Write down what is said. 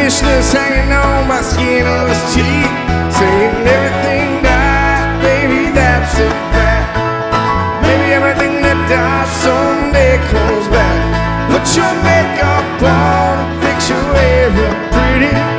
Commissioner's hanging on my skin of his cheek, saying everything died, baby, that's a fact. Maybe everything that dies someday comes back. Put your makeup on, fix your hair up pretty.